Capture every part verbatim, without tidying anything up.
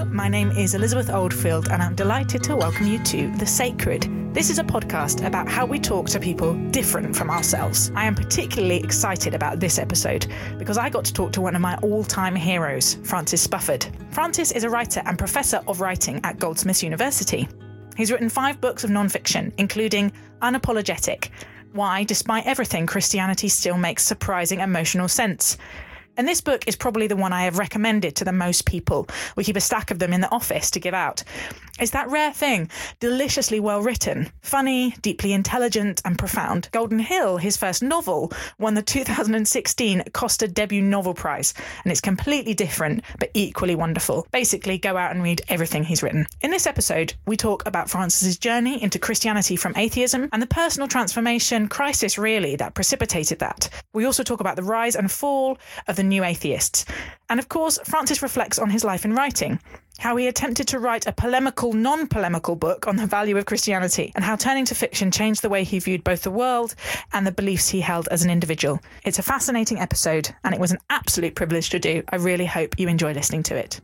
My name is Elizabeth Oldfield and I'm delighted to welcome you to The Sacred. This is a podcast about how we talk to people different from ourselves. I am particularly excited about this episode because I got to talk to one of my all-time heroes, Francis Spufford. Francis is a writer and professor of writing at Goldsmiths University. He's written five books of non-fiction, including Unapologetic, Why, Despite Everything, Christianity Still Makes Surprising Emotional Sense. And this book is probably the one I have recommended to the most people. We keep a stack of them in the office to give out. It's that rare thing, deliciously well written, funny, deeply intelligent and profound. Golden Hill, his first novel, won the two thousand sixteen Costa Debut Novel Prize, and it's completely different but equally wonderful. Basically, go out and read everything he's written. In this episode, we talk about Francis's journey into Christianity from atheism and the personal transformation, crisis really, that precipitated that. We also talk about the rise and fall of the new atheists. And of course, Francis reflects on his life in writing, how he attempted to write a polemical, non-polemical book on the value of Christianity, and how turning to fiction changed the way he viewed both the world and the beliefs he held as an individual. It's a fascinating episode, and it was an absolute privilege to do. I really hope you enjoy listening to it.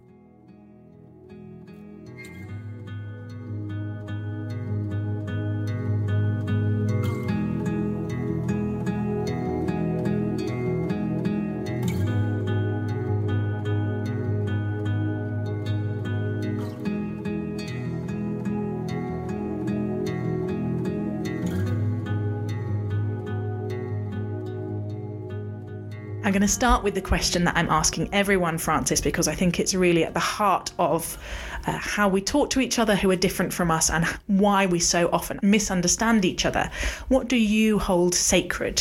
I'm going to start with the question that I'm asking everyone, Francis, because I think it's really at the heart of uh, how we talk to each other who are different from us and why we so often misunderstand each other. What do you hold sacred?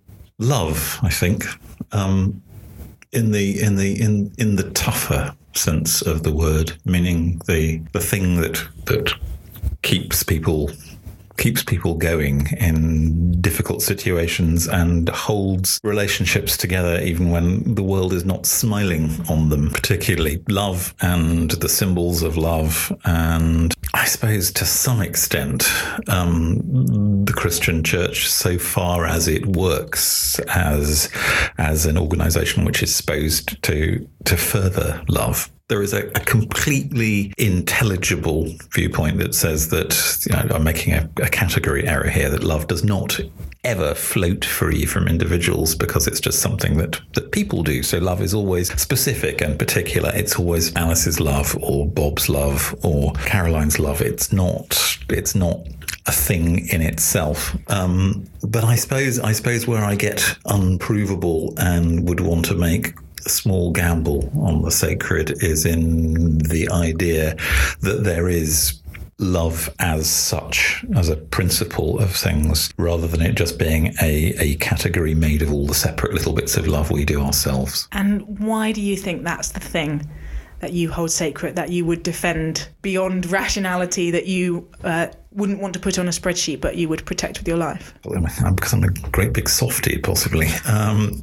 Love, I think, um, in the in the in in the tougher sense of the word, meaning the the thing that that keeps people. keeps people going in difficult situations and holds relationships together even when the world is not smiling on them, particularly love and the symbols of love. And I suppose to some extent, um, the Christian church, so far as it works as, as an organization which is supposed to, to further love, there is a, a completely intelligible viewpoint that says that, you know, I'm making a, a category error here, that love does not ever float free from individuals because it's just something that, that people do. So love is always specific and particular. It's always Alice's love or Bob's love or Caroline's love. It's not, it's not a thing in itself. Um, but I suppose, I suppose where I get unprovable and would want to make a small gamble on the sacred is in the idea that there is love as such, as a principle of things, rather than it just being a, a category made of all the separate little bits of love we do ourselves. And why do you think that's the thing that you hold sacred, that you would defend beyond rationality, that you uh, wouldn't want to put on a spreadsheet, but you would protect with your life? Well, because I'm a great big softie, possibly. Um,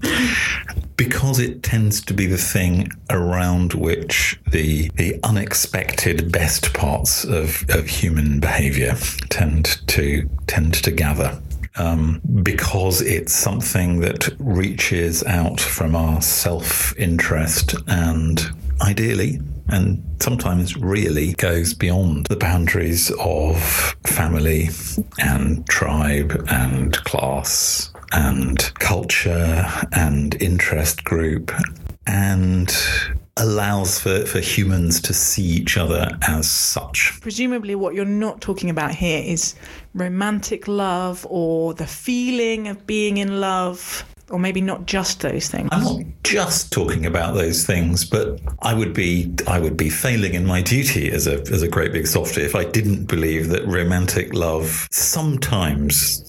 because it tends to be the thing around which the the unexpected best parts of, of human behaviour tend to tend to gather. Um, because it's something that reaches out from our self-interest and ideally, and sometimes really, goes beyond the boundaries of family and tribe and class and culture and interest group, and allows for, for humans to see each other as such. Presumably what you're not talking about here is romantic love or the feeling of being in love, or maybe not just those things. I'm not just talking about those things, but I would be I would be failing in my duty as a as a great big softie if I didn't believe that romantic love sometimes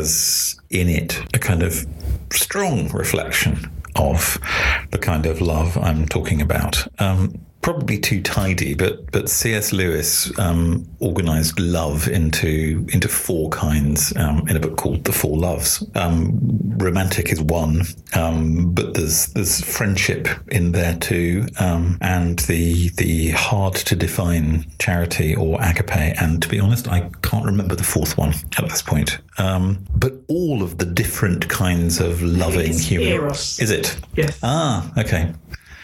has in it a kind of strong reflection of the kind of love I'm talking about. Um, probably too tidy, but but C S Lewis um, organised love into into four kinds um, in a book called The Four Loves. Um, romantic is one, um, but there's there's friendship in there too, um, and the the hard to define charity or agape. And to be honest, I can't remember the fourth one at this point. Um, but all of the different kinds of loving human. Eros. Is it? Yes. Ah, okay.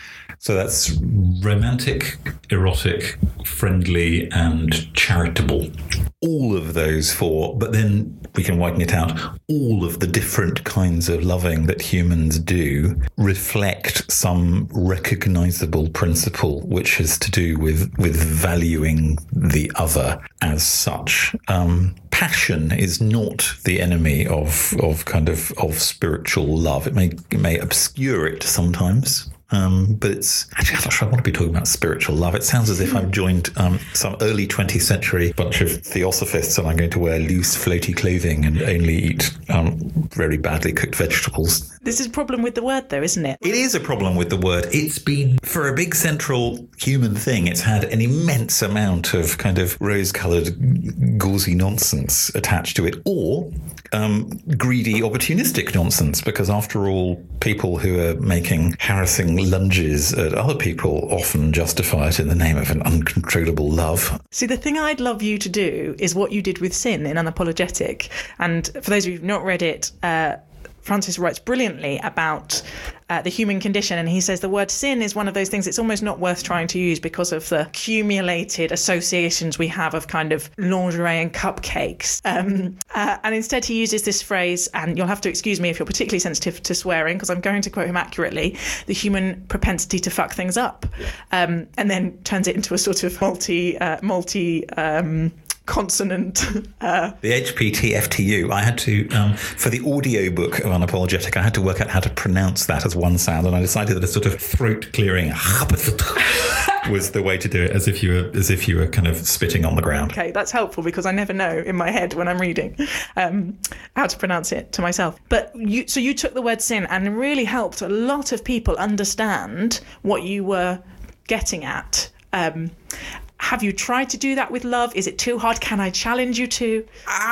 So that's romantic, erotic, friendly, and charitable. All of those four, but then we can widen it out. All of the different kinds of loving that humans do reflect some recognizable principle, which has to do with, with valuing the other as such. Um, passion is not the enemy of, of kind of, of spiritual love. It may, it may obscure it sometimes. Um, but it's actually, I'm not sure I want to be talking about spiritual love. It sounds as if I've joined um, some early twentieth century bunch of theosophists and I'm going to wear loose, floaty clothing and only eat um, very badly cooked vegetables. This is a problem with the word, though, isn't it? It is a problem with the word. It's been, for a big central human thing, it's had an immense amount of kind of rose-coloured, gauzy nonsense attached to it, or um, greedy, opportunistic nonsense, because after all, people who are making harassing lunges at other people often justify it in the name of an uncontrollable love. See, the thing I'd love you to do is what you did with Sin in Unapologetic. And for those of you who've not read it, uh, Francis writes brilliantly about uh, the human condition, and he says the word sin is one of those things it's almost not worth trying to use because of the accumulated associations we have of kind of lingerie and cupcakes. Um, uh, and instead he uses this phrase, and you'll have to excuse me if you're particularly sensitive to swearing, because I'm going to quote him accurately, the human propensity to fuck things up, um, and then turns it into a sort of multi, uh, multi, um, consonant. Uh, the H P T F T U, I had to, um, for the audio book of Unapologetic, I had to work out how to pronounce that as one sound, and I decided that a sort of throat clearing was the way to do it, as if you were as if you were kind of spitting on the ground. Okay, that's helpful because I never know in my head when I'm reading um, how to pronounce it to myself. But you, so you took the word sin and really helped a lot of people understand what you were getting at. Um, Have you tried to do that with love? Is it too hard? Can I challenge you to?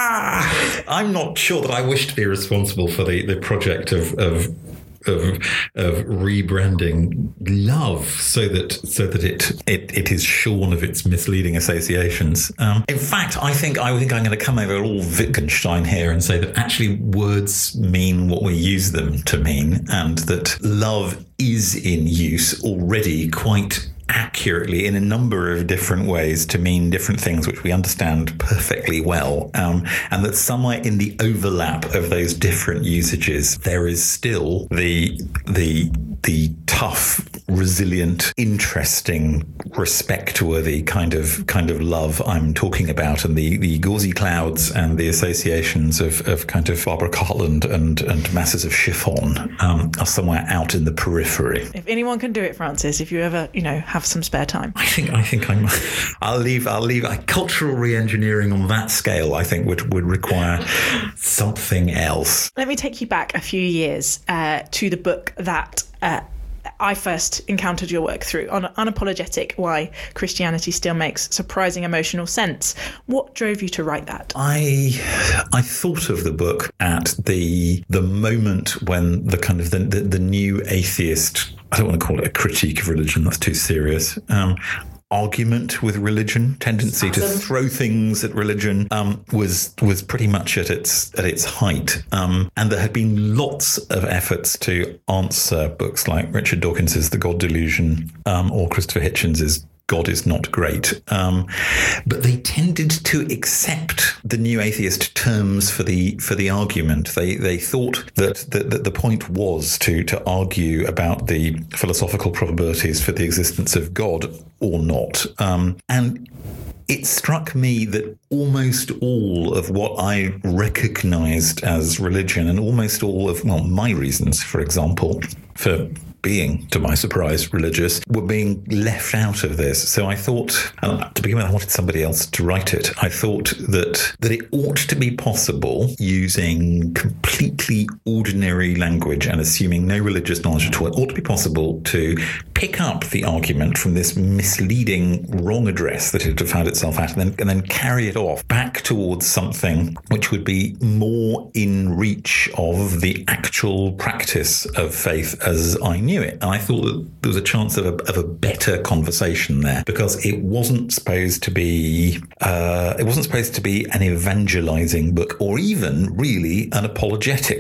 Ah, I'm not sure that I wish to be responsible for the, the project of, of of of rebranding love so that so that it it, it is shorn of its misleading associations. Um, in fact, I think I think I'm going to come over all Wittgenstein here and say that actually words mean what we use them to mean, and that love is in use already quite accurately in a number of different ways to mean different things which we understand perfectly well, um, and that somewhere in the overlap of those different usages there is still the the the tough, resilient, interesting, respect-worthy kind of kind of love I'm talking about, and the, the gauzy clouds and the associations of, of kind of Barbara Cartland and, and masses of chiffon um, are somewhere out in the periphery. If anyone can do it, Francis, if you ever, you know, have some spare time. I think I think I'm I'll leave I'll leave uh, cultural re-engineering on that scale I think would, would require something else. Let me take you back a few years uh, to the book that uh, I first encountered your work through, on Unapologetic, Why Christianity Still Makes Surprising Emotional Sense. What drove you to write that? I I thought of the book at the the moment when the kind of the, the, the new atheist, I don't want to call it a critique of religion, that's too serious, um, argument with religion, tendency to throw things at religion, um, was was pretty much at its at its height. Um, and there had been lots of efforts to answer books like Richard Dawkins's The God Delusion, um, or Christopher Hitchens's God is Not Great. Um, but they tended to accept the new atheist terms for the for the argument. They they thought that, that, that the point was to to argue about the philosophical probabilities for the existence of God or not. Um, and it struck me that almost all of what I recognized as religion, and almost all of, well, my reasons, for example, for being, to my surprise, religious, were being left out of this. So I thought, uh, to begin with, I wanted somebody else to write it. I thought that that it ought to be possible, using completely ordinary language and assuming no religious knowledge at all, it ought to be possible to pick up the argument from this misleading wrong address that it had found itself at, and then, and then carry it off back towards something which would be more in reach of the actual practice of faith as I knew it. And I thought that there was a chance of a, of a better conversation there, because it wasn't supposed to be uh, it wasn't supposed to be an evangelizing book, or even really an apologetic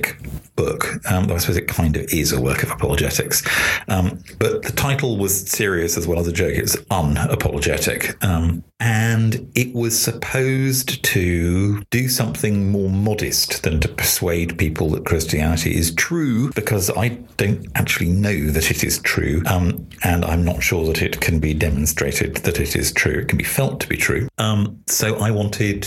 book. Um, I suppose it kind of is a work of apologetics. Um, but the title was serious as well as a joke. It's unapologetic. Um, and it was supposed to do something more modest than to persuade people that Christianity is true, because I don't actually know that it is true. Um, and I'm not sure that it can be demonstrated that it is true. It can be felt to be true. Um, so I wanted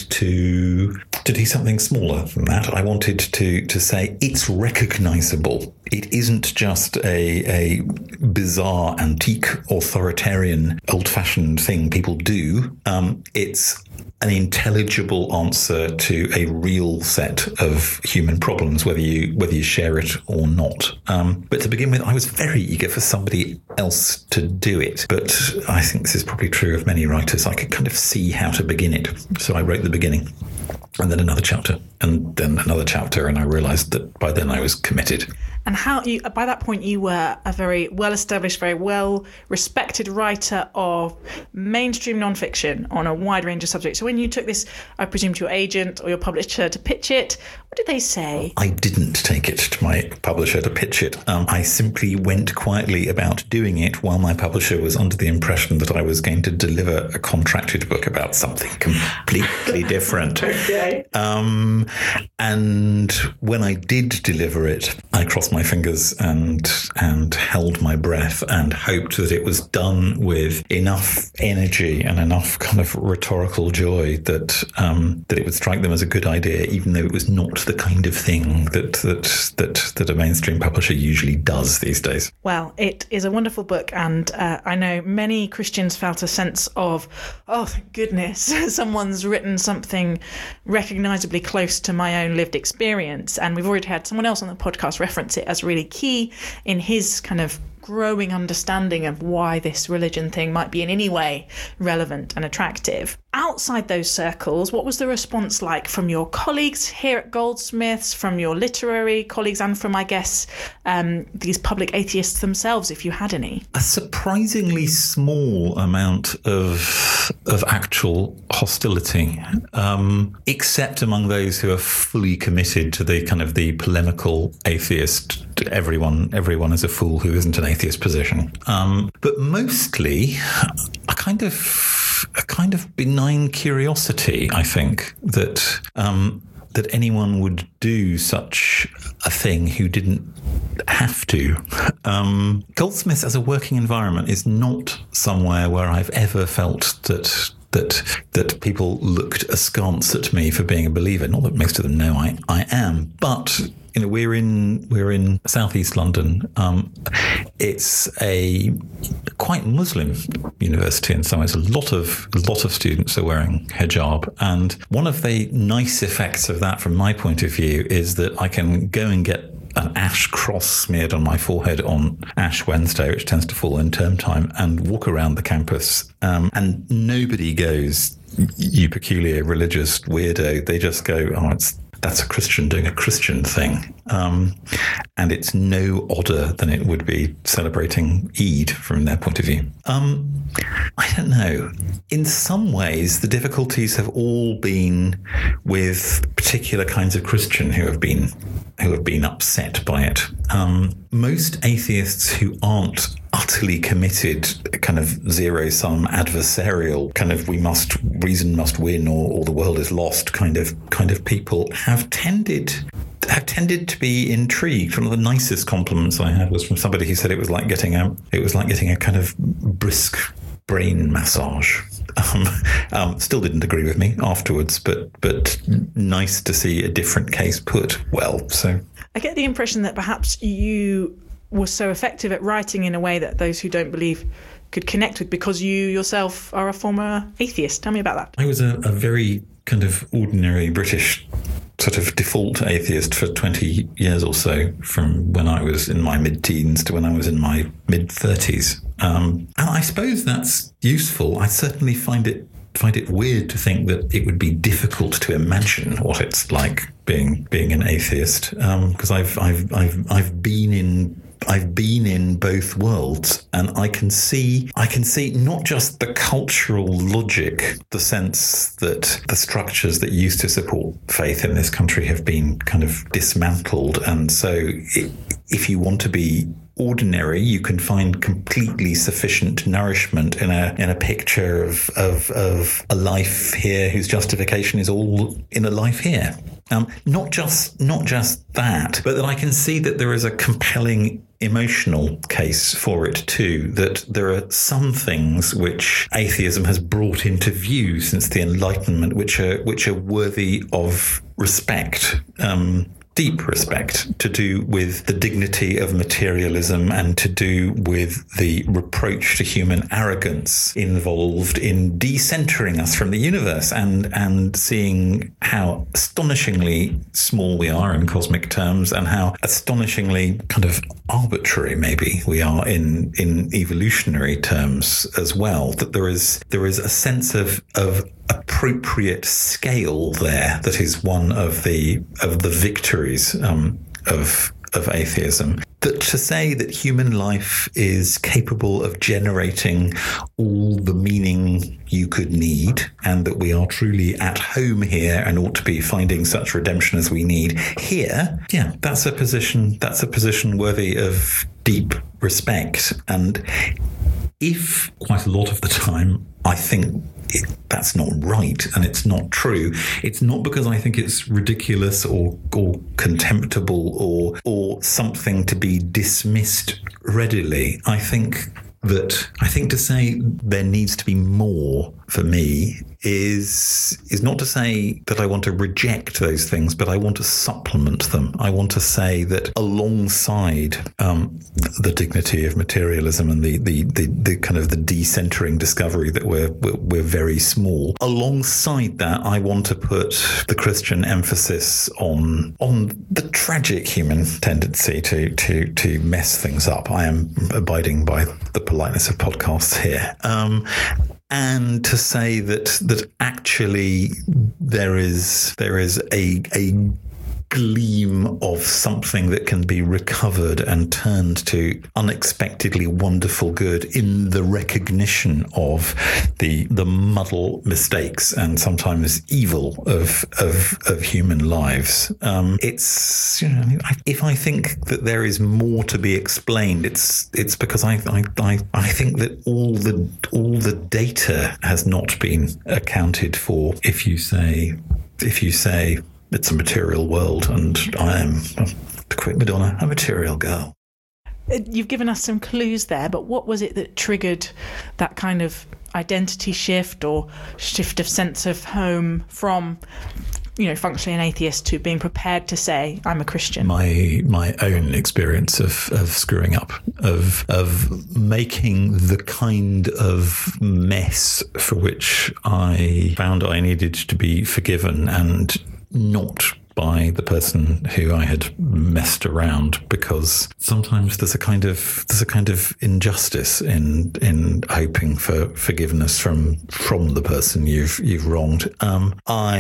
to to do something smaller than that. I wanted to to say it's recognizable. It isn't just a, a bizarre, antique, authoritarian, old-fashioned thing people do. Um, it's an intelligible answer to a real set of human problems, whether you whether you share it or not. Um, but to begin with, I was very eager for somebody else to do it. But I think this is probably true of many writers. I could kind of see how to begin it. So I wrote the beginning, and then another chapter, and then another chapter, and I realised that by then I was committed. And how you, by that point, you were a very well-established, very well-respected writer of mainstream nonfiction on a wide range of subjects. So when you took this, I presume, to your agent or your publisher to pitch it, what did they say? I didn't take it to my publisher to pitch it. Um, I simply went quietly about doing it while my publisher was under the impression that I was going to deliver a contracted book about something completely different. Okay. Um, and when I did deliver it, I crossed my fingers and and held my breath and hoped that it was done with enough energy and enough kind of rhetorical joy that um, that it would strike them as a good idea, even though it was not the kind of thing that that that that a mainstream publisher usually does these days. Well, it is a wonderful book, and uh, I know many Christians felt a sense of, oh, thank goodness, someone's written something recognisably close to my own lived experience. And we've already had someone else on the podcast reference it as really key in his kind of growing understanding of why this religion thing might be in any way relevant and attractive. Outside those circles, what was the response like from your colleagues here at Goldsmiths, from your literary colleagues, and from, I guess, um, these public atheists themselves, if you had any? A surprisingly small amount of of actual hostility, um, except among those who are fully committed to the kind of the polemical atheist, everyone everyone is a fool who isn't an atheist position. Um, but mostly a kind of a kind of benign curiosity, I think, that um, that anyone would do such a thing who didn't have to. Um, Goldsmiths as a working environment is not somewhere where I've ever felt that that that people looked askance at me for being a believer. Not that most of them know I, I am, but you know, we're in we're in southeast London. Um, it's a quite Muslim university in some ways. A lot of a lot of students are wearing hijab, and one of the nice effects of that, from my point of view, is that I can go and get an ash cross smeared on my forehead on Ash Wednesday, which tends to fall in term time, and walk around the campus, um, and nobody goes, "You peculiar religious weirdo." They just go, "Oh, it's that's a Christian doing a Christian thing." Um, and it's no odder than it would be celebrating Eid from their point of view. Um, I don't know. In some ways, the difficulties have all been with particular kinds of Christian who have been who have been upset by it. Um, most atheists who aren't utterly committed, kind of zero-sum adversarial, kind of we must reason must win or, or the world is lost kind of kind of people have tended have tended to be intrigued. One of the nicest compliments I had was from somebody who said it was like getting a it was like getting a kind of brisk brain massage. Um, um, still didn't agree with me afterwards, but but nice to see a different case put well. So I get the impression that perhaps you were so effective at writing in a way that those who don't believe could connect with, because you yourself are a former atheist. Tell me about that. I was a, a very kind of ordinary British sort of default atheist for twenty years or so, from when I was in my mid-teens to when I was in my mid-thirties. Um, and I suppose that's useful. I certainly find it find it weird to think that it would be difficult to imagine what it's like being being an atheist, because um, I've I've I've I've been in I've been in both worlds, and I can see I can see not just the cultural logic, the sense that the structures that used to support faith in this country have been kind of dismantled, and so it, if you want to be ordinary, you can find completely sufficient nourishment in a in a picture of of, of a life here whose justification is all in a life here. Um, not just not just that, but that I can see that there is a compelling emotional case for it too, that there are some things which atheism has brought into view since the Enlightenment which are which are worthy of respect. Um, deep respect, to do with the dignity of materialism and to do with the reproach to human arrogance involved in decentering us from the universe and and seeing how astonishingly small we are in cosmic terms and how astonishingly kind of arbitrary maybe we are in in evolutionary terms as well, that there is there is a sense of of appropriate scale there that is one of the of the victories um, of of atheism. That to say that human life is capable of generating all the meaning you could need, and that we are truly at home here and ought to be finding such redemption as we need here, yeah, that's a position that's a position worthy of deep respect. And if quite a lot of the time I think it, that's not right and it's not true, it's not because I think it's ridiculous or or contemptible or or something to be dismissed readily. I think that I think to say there needs to be more for me is is not to say that I want to reject those things, but I want to supplement them. I want to say that alongside um, the dignity of materialism and the, the the the kind of the decentering discovery that we're, we're we're very small, alongside that, I want to put the Christian emphasis on on the tragic human tendency to to to mess things up. I am abiding by the politeness of podcasts here. Um, And to say that that actually there is there is a a gleam of something that can be recovered and turned to unexpectedly wonderful good in the recognition of the the muddle, mistakes, and sometimes evil of of, of human lives. Um, it's you know, I, if I think that there is more to be explained, it's it's because I I I, I think that all the all the data has not been accounted for. If you say if you say. It's a material world, and I am, to quote Madonna, a material girl. You've given us some clues there, but what was it that triggered that kind of identity shift or shift of sense of home from, you know, functionally an atheist to being prepared to say, I'm a Christian? My my own experience of, of screwing up, of of making the kind of mess for which I found I needed to be forgiven, and not by the person who I had messed around, because sometimes there's a kind of there's a kind of injustice in in hoping for forgiveness from from the person you've you've wronged. Um,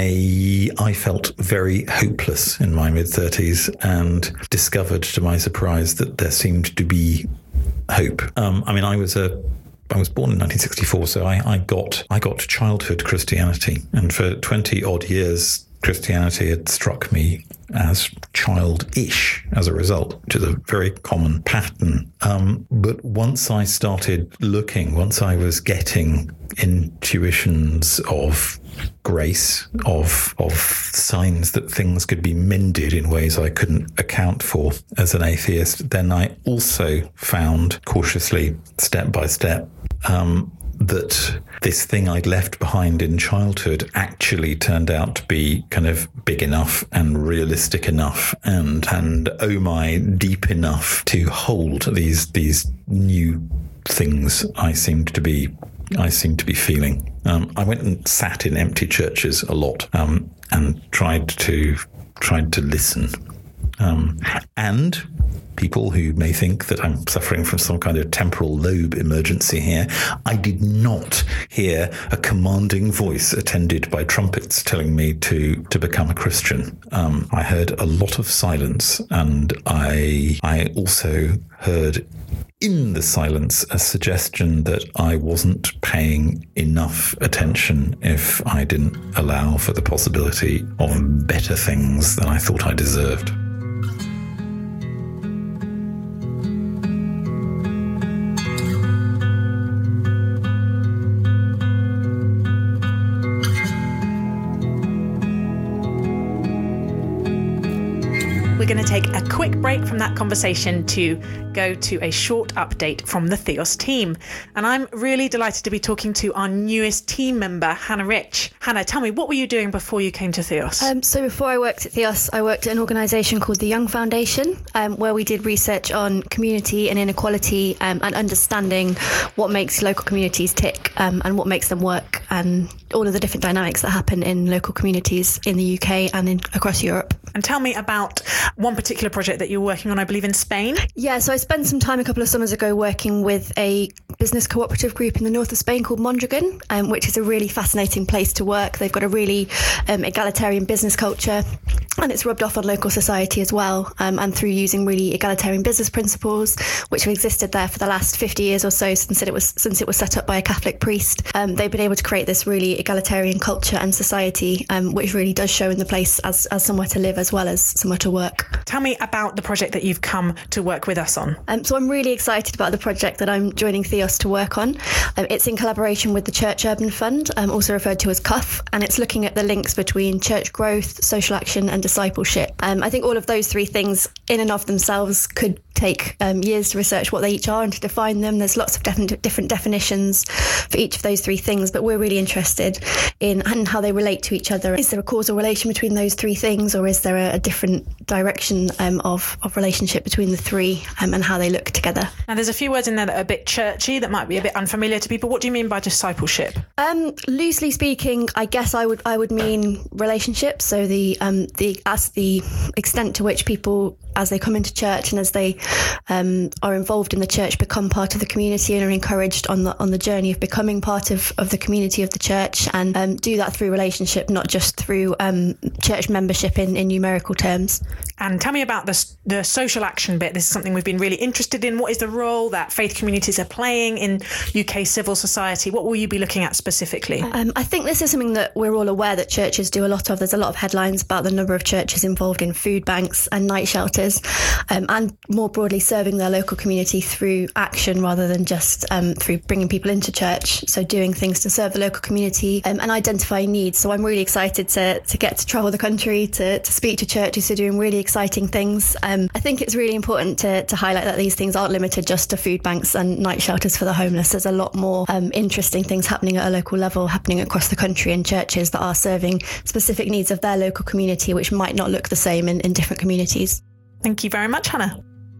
I I felt very hopeless in my mid thirties and discovered to my surprise that there seemed to be hope. Um, I mean, I was a I was born in nineteen sixty-four, so I, I got I got childhood Christianity, and for twenty odd years Christianity had struck me as childish as a result, which is a very common pattern. Um, but once I started looking, once I was getting intuitions of grace, of of signs that things could be mended in ways I couldn't account for as an atheist, then I also found, cautiously, step by step, um, that this thing I'd left behind in childhood actually turned out to be kind of big enough and realistic enough and and oh my deep enough to hold these these new things I seemed to be I seemed to be feeling. Um, I went and sat in empty churches a lot um, and tried to tried to listen. Um, and people who may think that I'm suffering from some kind of temporal lobe emergency here, I did not hear a commanding voice attended by trumpets telling me to, to become a Christian. Um, I heard a lot of silence, and I I also heard in the silence a suggestion that I wasn't paying enough attention if I didn't allow for the possibility of better things than I thought I deserved. We're going to take a quick break from that conversation to go to a short update from the Theos team. And I'm really delighted to be talking to our newest team member, Hannah Rich. Hannah, tell me, what were you doing before you came to Theos? Um, so before I worked at Theos, I worked at an organisation called the Young Foundation, um, where we did research on community and inequality um, and understanding what makes local communities tick um, and what makes them work, and all of the different dynamics that happen in local communities in the U K and in, across Europe. And tell me about one particular project that you're working on, I believe, in Spain. Yeah, so I spent some time a couple of summers ago working with a business cooperative group in the north of Spain called Mondragon, um, which is a really fascinating place to work. They've got a really um, egalitarian business culture, and it's rubbed off on local society as well, um, and through using really egalitarian business principles, which have existed there for the last fifty years or so since it was since it was set up by a Catholic priest. Um, they've been able to create this really egalitarian culture and society, um, which really does show in the place as, as somewhere to live as well as somewhere to work. Tell me about the project that you've come to work with us on. Um, so I'm really excited about the project that I'm joining Theos to work on. Um, it's in collaboration with the Church Urban Fund, um, also referred to as C U F, and it's looking at the links between church growth, social action and discipleship. Um, I think all of those three things in and of themselves could take um, years to research what they each are and to define them. There's lots of different, different definitions for each of those three things, but we're really interested in and how they relate to each other. Is there a causal relation between those three things, or is there a, a different direction um, of, of relationship between the three um, and how they look together? Now, there's a few words in there that are a bit churchy, that might be a bit unfamiliar to people. What do you mean by discipleship? Um, loosely speaking, I guess I would I would mean relationships. So the um, the as the extent to which people, as they come into church and as they um, are involved in the church, become part of the community and are encouraged on the on the journey of becoming part of, of the community of the church, and um, do that through relationship, not just through um, church membership in, in numerical terms. And tell me about the, the social action bit. This is something we've been really interested in. What is the role that faith communities are playing in U K civil society? What will you be looking at specifically? Um, I think this is something that we're all aware that churches do a lot of. There's a lot of headlines about the number of churches involved in food banks and night shelters, um, and more broadly serving their local community through action rather than just um, through bringing people into church. So doing things to serve the local community um, and identifying needs. So I'm really excited to to get to travel the country, to, to speak to churches who are doing really exciting things. Um, I think it's really important to, to highlight that these things aren't limited just to food banks and night shelters for the homeless. There's a lot more um, interesting things happening at a local level, happening across the country in churches that are serving specific needs of their local community, which might not look the same in, in different communities. Thank you very much, Hannah.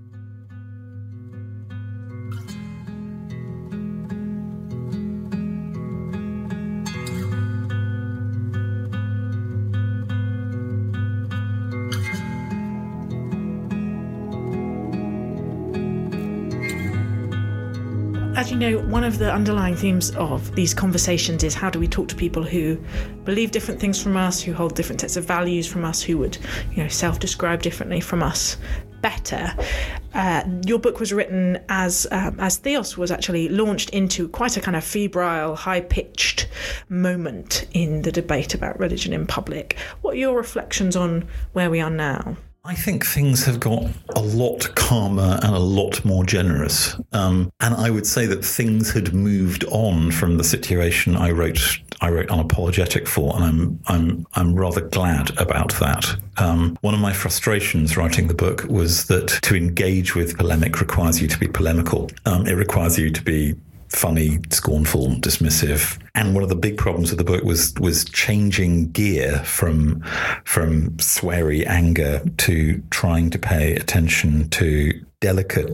As you know, one of the underlying themes of these conversations is how do we talk to people who believe different things from us, who hold different sets of values from us, who would, you know, self-describe differently from us better. Uh, your book was written as um, as Theos was actually launched into quite a kind of febrile, high-pitched moment in the debate about religion in public. What are your reflections on where we are now? I think things have got a lot calmer and a lot more generous. Um, and I would say that things had moved on from the situation I wrote I wrote Unapologetic for, and I'm I'm I'm rather glad about that. Um, one of my frustrations writing the book was that to engage with polemic requires you to be polemical. Um, it requires you to be funny, scornful, dismissive. And one of the big problems of the book was was changing gear from from sweary anger to trying to pay attention to delicate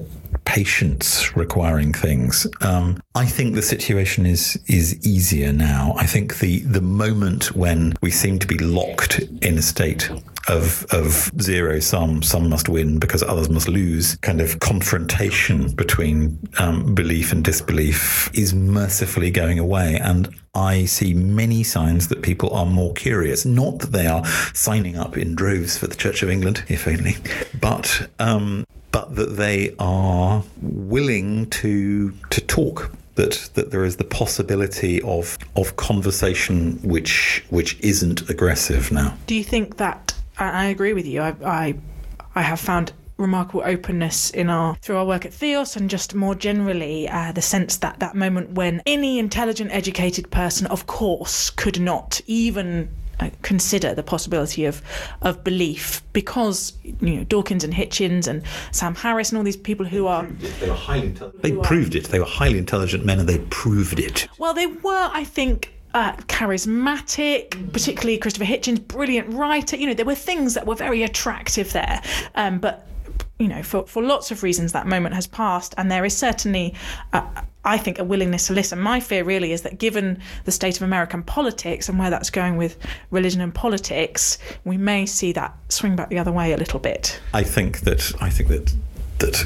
patience requiring things. Um, I think the situation is is easier now. I think the the moment when we seem to be locked in a state of of zero sum, some must win because others must lose, kind of confrontation between um, belief and disbelief is mercifully going away. And I see many signs that people are more curious. Not that they are signing up in droves for the Church of England, if only, but um, but that they are willing to to talk. That that there is the possibility of of conversation which which isn't aggressive now. Do you think that? I agree with you. I I, I have found remarkable openness in our through our work at Theos, and just more generally uh, the sense that that moment when any intelligent, educated person, of course, could not even uh, consider the possibility of of belief, because you know Dawkins and Hitchens and Sam Harris and all these people who are they were highly intelligent. They proved it. They were highly intelligent men, and they proved it. Well, they were, I think, Uh, charismatic, particularly Christopher Hitchens, brilliant writer. You know, there were things that were very attractive there. Um, but, you know, for, for lots of reasons, that moment has passed. And there is certainly, uh, I think, a willingness to listen. My fear really is that given the state of American politics and where that's going with religion and politics, we may see that swing back the other way a little bit. I think that, I think that, that,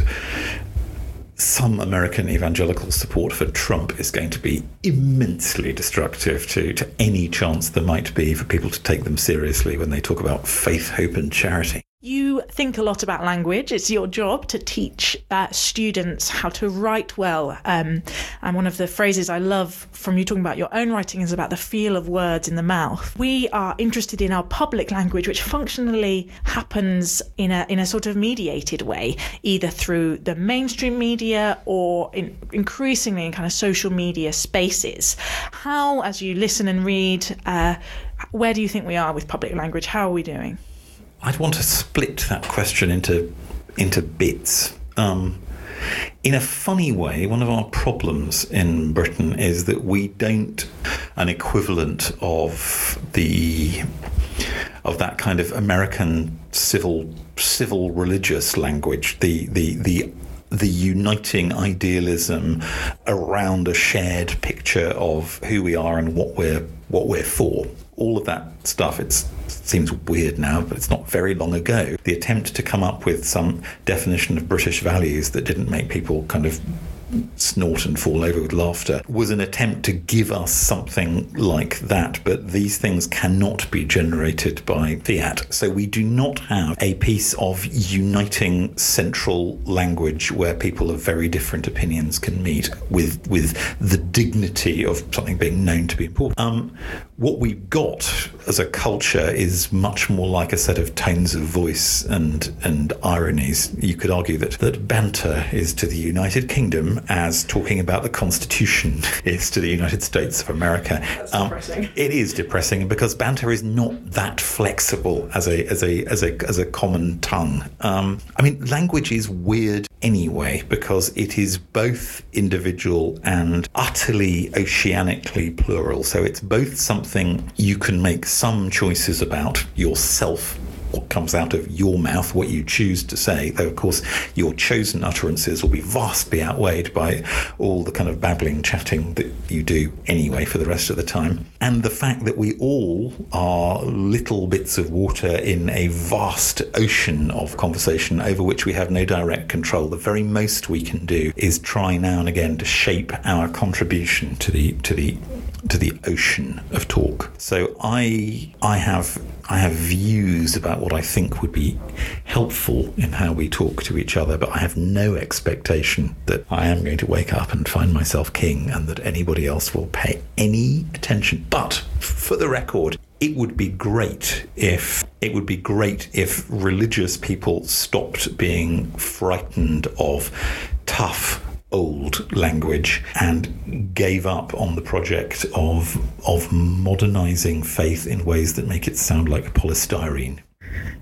some American evangelical support for Trump is going to be immensely destructive to, to any chance there might be for people to take them seriously when they talk about faith, hope and charity. You think a lot about language. It's your job to teach uh, students how to write well. Um, and one of the phrases I love from you talking about your own writing is about the feel of words in the mouth. We are interested in our public language, which functionally happens in a in a sort of mediated way, either through the mainstream media or in, increasingly in kind of social media spaces. How, as you listen and read, uh, where do you think we are with public language? How are we doing? I'd want to split that question into into bits. Um, in a funny way, one of our problems in Britain is that we don't an equivalent of the of that kind of American civil civil religious language, the the the the uniting idealism around a shared picture of who we are and what we're what we're for. All of that stuff, it's seems weird now, but it's not very long ago. The attempt to come up with some definition of British values that didn't make people kind of snort and fall over with laughter was an attempt to give us something like that, but these things cannot be generated by fiat. So we do not have a piece of uniting central language where people of very different opinions can meet with with the dignity of something being known to be important. Um, what we've got as a culture is much more like a set of tones of voice and and ironies. You could argue that that banter is to the United Kingdom as talking about the Constitution is to the United States of America. That's um, depressing. It is depressing because banter is not that flexible as a as a as a as a common tongue. Um, I mean, language is weird anyway because it is both individual and utterly oceanically plural. So it's both something you can make some choices about yourself, what comes out of your mouth, what you choose to say, though of course your chosen utterances will be vastly outweighed by all the kind of babbling, chatting that you do anyway for the rest of the time. And the fact that we all are little bits of water in a vast ocean of conversation over which we have no direct control. The very most we can do is try now and again to shape our contribution to the to the to the ocean of talk. So I I have I have views about what I think would be helpful in how we talk to each other, but I have no expectation that I am going to wake up and find myself king and that anybody else will pay any attention. But for the record, it would be great if it would be great if religious people stopped being frightened of tough old language and gave up on the project of of modernizing faith in ways that make it sound like polystyrene.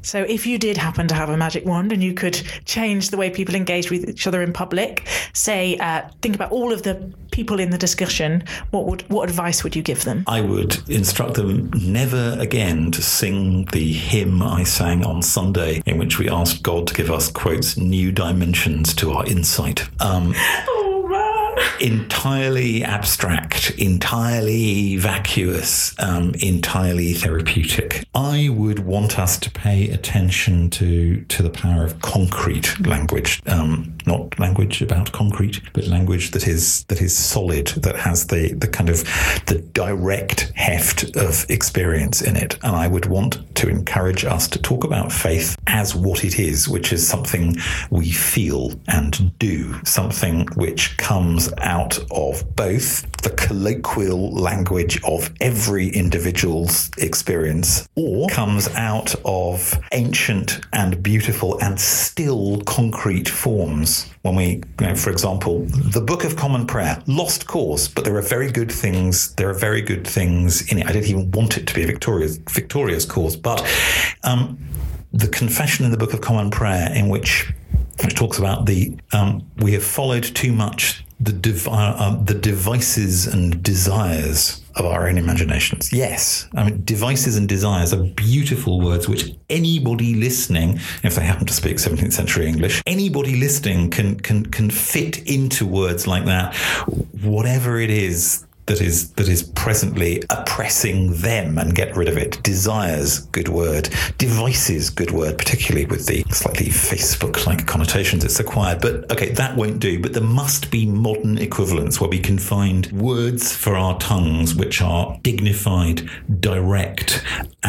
So if you did happen to have a magic wand and you could change the way people engage with each other in public, say, uh, think about all of the people in the discussion, what would what advice would you give them? I would instruct them never again to sing the hymn I sang on Sunday in which we asked God to give us, quotes, new dimensions to our insight. Um, oh, man. Entirely abstract, entirely vacuous, um, entirely therapeutic. I would want us to pay attention to, to the power of concrete language, um, not language about concrete, but language that is that is solid, that has the, the kind of the direct heft of experience in it. And I would want to encourage us to talk about faith as what it is, which is something we feel and do, something which comes out of both the colloquial language of every individual's experience or comes out of ancient and beautiful and still concrete forms. When we, you know, for example, the Book of Common Prayer, lost cause, but there are very good things. There are very good things in it. I didn't even want it to be a victorious, victorious cause, but um, the confession in the Book of Common Prayer, in which which talks about the um, we have followed too much the dev- uh, um, the devices and desires of our own imaginations. Yes, I mean, devices and desires are beautiful words which anybody listening, if they happen to speak seventeenth century English, anybody listening can can can fit into words like that, whatever it is that is that is presently oppressing them, and get rid of it. Desires, good word. Devices, good word, particularly with the slightly Facebook-like connotations it's acquired. But okay, that won't do. But there must be modern equivalents where we can find words for our tongues which are dignified, direct,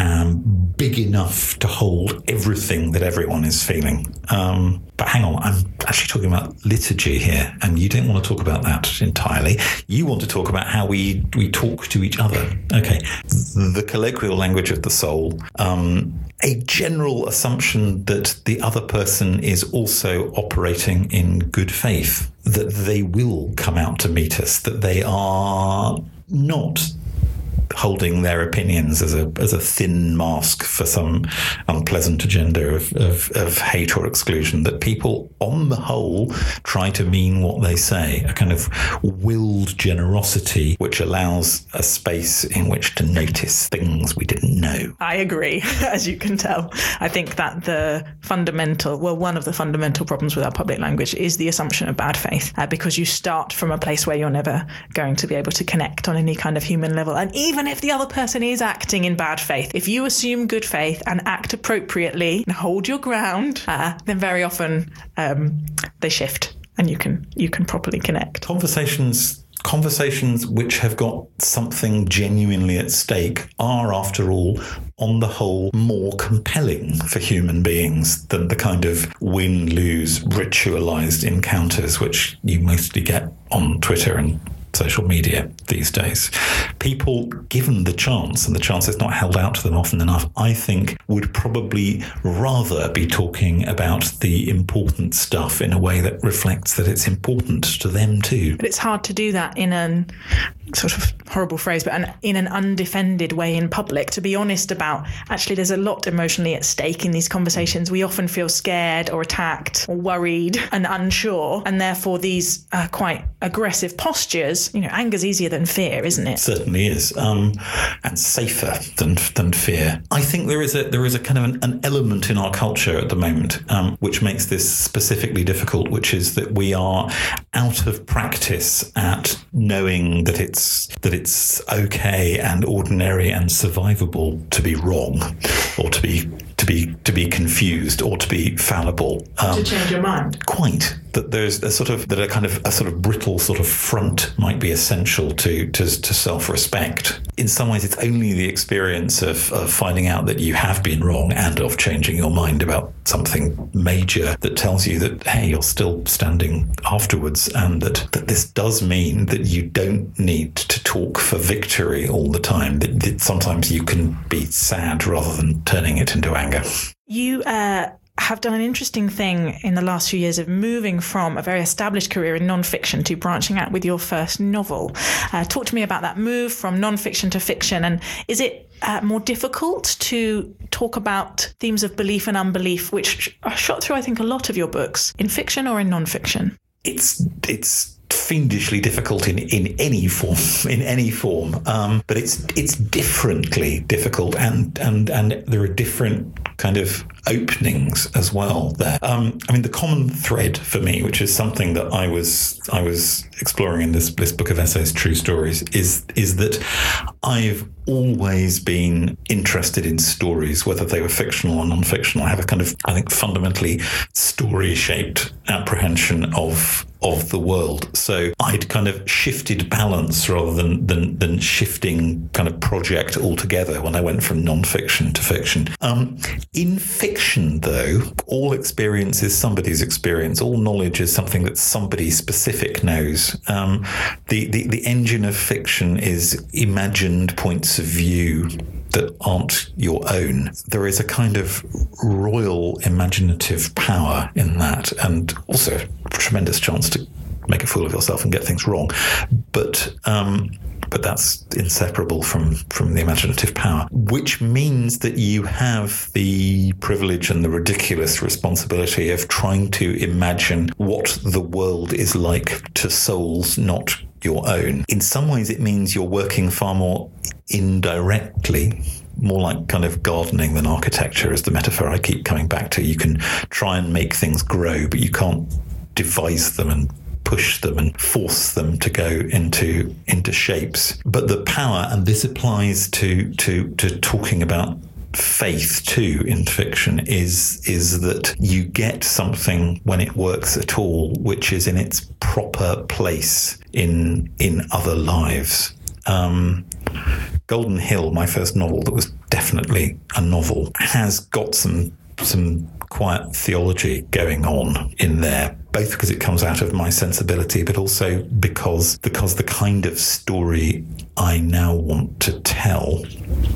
and big enough to hold everything that everyone is feeling. Um, but hang on, I'm actually talking about liturgy here, and you don't want to talk about that entirely. You want to talk about how we we talk to each other. Okay, the colloquial language of the soul, um, a general assumption that the other person is also operating in good faith, that they will come out to meet us, that they are not holding their opinions as a as a thin mask for some unpleasant agenda of, of, of hate or exclusion, that people on the whole try to mean what they say, a kind of willed generosity which allows a space in which to notice things we didn't know. I agree, as you can tell. I think that the fundamental, well, one of the fundamental problems with our public language is the assumption of bad faith, uh, because you start from a place where you're never going to be able to connect on any kind of human level. And even if the other person is acting in bad faith, if you assume good faith and act appropriately and hold your ground, uh, then very often um, they shift and you can you can properly connect. Conversations Conversations which have got something genuinely at stake are, after all, on the whole, more compelling for human beings than the kind of win-lose ritualized encounters which you mostly get on Twitter and social media these days. People, given the chance, and the chance is not held out to them often enough, I think would probably rather be talking about the important stuff in a way that reflects that it's important to them too. But it's hard to do that in an sort of horrible phrase, but an, in an undefended way in public. To be honest about, actually, there's a lot emotionally at stake in these conversations. We often feel scared or attacked or worried and unsure, and therefore these uh, quite aggressive postures, you know, anger's easier than fear, isn't it? Certainly is, um, and safer than than fear. I think there is a there is a kind of an, an element in our culture at the moment um, which makes this specifically difficult, which is that we are out of practice at knowing that it's that it's okay and ordinary and survivable to be wrong, or to be to be to be confused, or to be fallible. Um, to change your mind. Quite. That there's a sort of that a kind of a sort of brittle sort of front might be essential to to, to self-respect. In some ways, it's only the experience of, of finding out that you have been wrong and of changing your mind about something major that tells you that, hey, you're still standing afterwards, and that, that this does mean that you don't need to talk for victory all the time. That, that sometimes you can be sad rather than turning it into anger. You uh have done an interesting thing in the last few years of moving from a very established career in non-fiction to branching out with your first novel. Uh, talk to me about that move from non-fiction to fiction, and is it uh, more difficult to talk about themes of belief and unbelief, which are shot through, I think, a lot of your books, in fiction or in non-fiction? It's it's fiendishly difficult in, in any form, in any form. Um, but it's it's differently difficult, and and and there are different kind of openings as well there. Um, I mean, the common thread for me, which is something that I was I was exploring in this this book of essays, True Stories, is is that I've always been interested in stories, whether they were fictional or non-fictional. I have a kind of, I think, fundamentally story-shaped apprehension of of the world. So I'd kind of shifted balance rather than than, than shifting kind of project altogether when I went from non-fiction to fiction. Um, in fiction, though, all experience is somebody's experience. All knowledge is something that somebody specific knows. Um, the, the, the engine of fiction is imagined points of view that aren't your own. There is a kind of royal imaginative power in that, and also a tremendous chance to make a fool of yourself and get things wrong. But um, but that's inseparable from, from the imaginative power, which means that you have the privilege and the ridiculous responsibility of trying to imagine what the world is like to souls not your own. In some ways, it means you're working far more indirectly, more like kind of gardening than architecture is the metaphor I keep coming back to. You can try and make things grow, but you can't devise them and push them and force them to go into into shapes. But the power, and this applies to to to talking about faith too in fiction, is is that you get something when it works at all, which is in its proper place in in other lives. Um, Golden Hill, my first novel that was definitely a novel, has got some some quiet theology going on in there, both because it comes out of my sensibility, but also because because the kind of story I now want to tell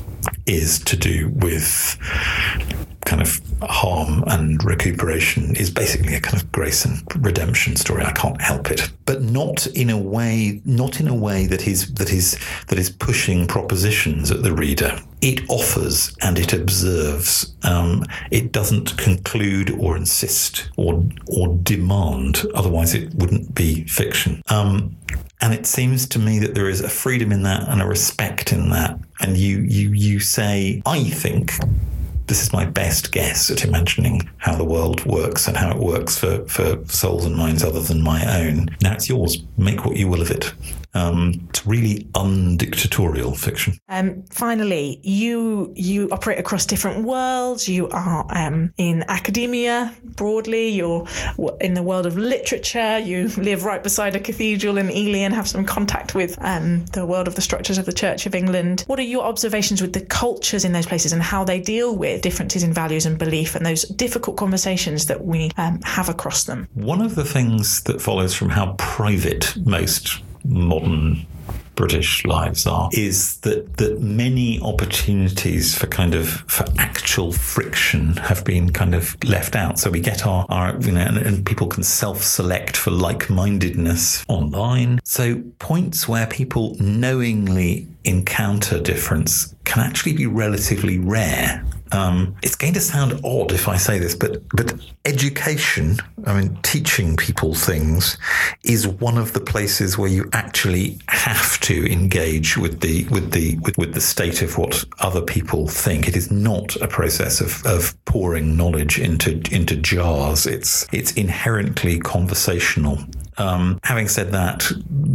is to do with kind of harm and recuperation, is basically a kind of grace and redemption story. I can't help it, but not in a way, not in a way that is that is that is pushing propositions at the reader. It offers and it observes. Um, it doesn't conclude or insist or or demand. Otherwise, it wouldn't be fiction. Um, And it seems to me that there is a freedom in that and a respect in that. And you you you say, I think this is my best guess at imagining how the world works and how it works for, for souls and minds other than my own. Now it's yours. Make what you will of it. Um, it's really undictatorial fiction. Um, finally, you you operate across different worlds. You are um, in academia broadly. You're in the world of literature. You live right beside a cathedral in Ely and have some contact with um, the world of the structures of the Church of England. What are your observations with the cultures in those places and how they deal with differences in values and belief and those difficult conversations that we um, have across them? One of the things that follows from how private most modern British lives are is that that many opportunities for kind of for actual friction have been kind of left out. So we get our, our you know, and, and people can self-select for like-mindedness online. So points where people knowingly encounter difference can actually be relatively rare. Um, it's going to sound odd if I say this, but but education, I mean, teaching people things, is one of the places where you actually have to engage with the with the with, with the state of what other people think. It is not a process of, of pouring knowledge into into jars. It's it's inherently conversational. Um, having said that,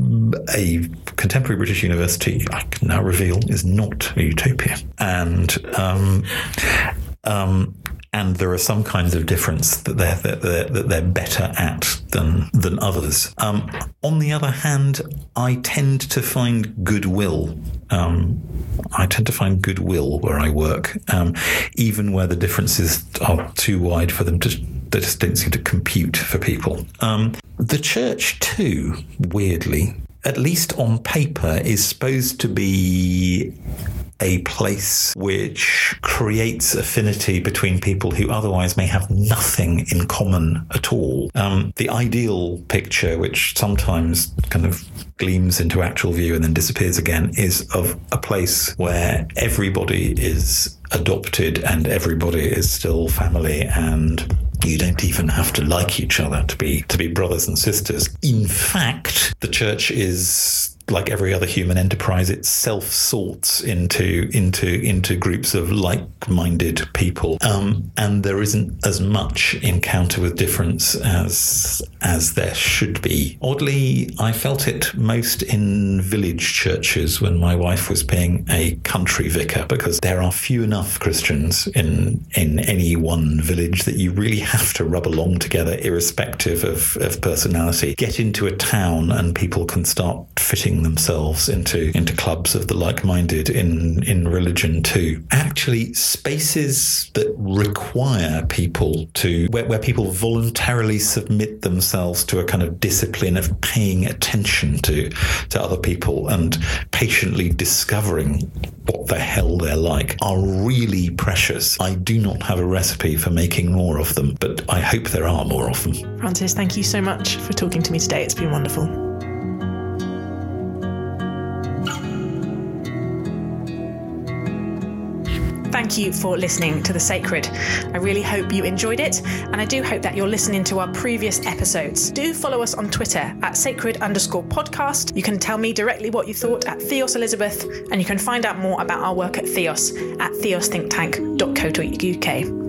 a contemporary British university, I can now reveal, is not a utopia. And um, um, and there are some kinds of difference that they're, that they're, that they're better at than than others. Um, on the other hand, I tend to find goodwill. Um, I tend to find goodwill where I work, um, even where the differences are too wide for them to, they just don't seem to compute for people. Um, the church too, weirdly, at least on paper, is supposed to be a place which creates affinity between people who otherwise may have nothing in common at all. Um, the ideal picture, which sometimes kind of gleams into actual view and then disappears again, is of a place where everybody is adopted and everybody is still family, and you don't even have to like each other to be to be brothers and sisters. In fact, the church is, like every other human enterprise, it self-sorts into into into groups of like-minded people, um, and there isn't as much encounter with difference as as there should be. Oddly, I felt it most in village churches when my wife was being a country vicar, because there are few enough Christians in in any one village that you really have to rub along together, irrespective of, of personality. Get into a town and people can start fitting themselves into into clubs of the like-minded in in religion too. Actually, spaces that require people to where, where people voluntarily submit themselves to a kind of discipline of paying attention to to other people and patiently discovering what the hell they're like are really precious. I do not have a recipe for making more of them, but I hope there are more of them. Francis, thank you so much for talking to me today. It's been wonderful. Thank you for listening to The Sacred. I really hope you enjoyed it, and I do hope that you're listening to our previous episodes. Do follow us on Twitter at sacred underscore podcast. You can tell me directly what you thought at Theos Elizabeth, and you can find out more about our work at Theos at theos think tank dot co dot uk.